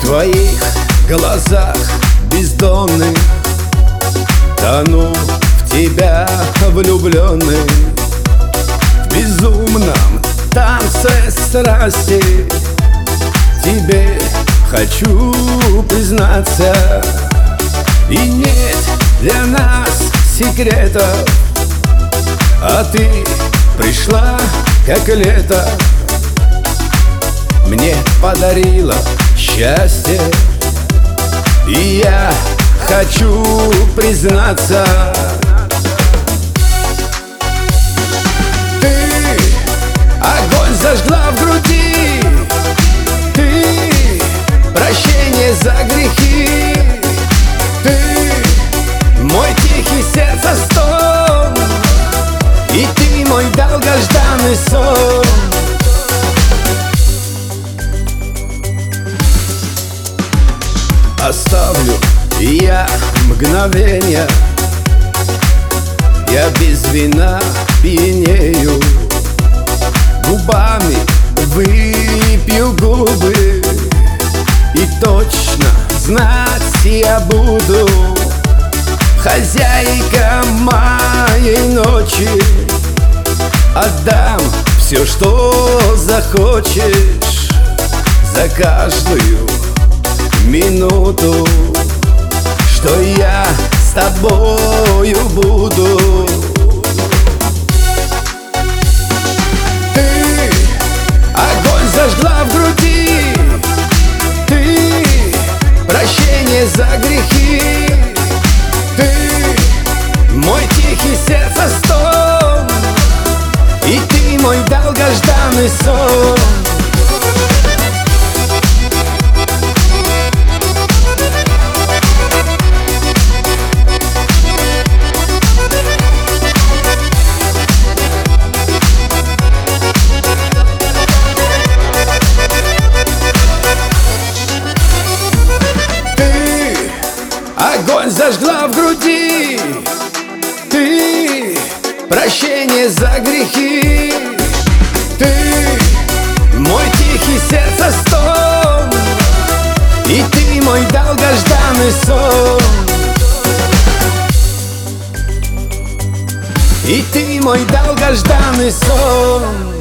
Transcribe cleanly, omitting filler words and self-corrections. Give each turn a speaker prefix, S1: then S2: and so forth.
S1: твоих глазах бездонных тону в тебя влюбленный. В безумном танце страсти тебе хочу признаться. И нет для нас секретов, а ты пришла как лето. Мне подарила счастье, и я хочу признаться. Ты огонь зажгла в груди, ты прощение за грехи, ты мой тихий сердца стон, и ты мой долгожданный сон. Оставлю я мгновенья, я без вина пьянею, губами выпью губы, и точно знать я буду хозяйка моей ночи. Отдам все, что захочешь, за каждую минуту, что я с тобою буду. Ты огонь зажгла в груди, ты прощение за грехи, ты мой тихий сердца стон, и ты мой долгожданный сон. Огонь зажгла в груди, ты прощение за грехи, ты мой тихий сердца стон, и ты мой долгожданный сон, и ты мой долгожданный сон.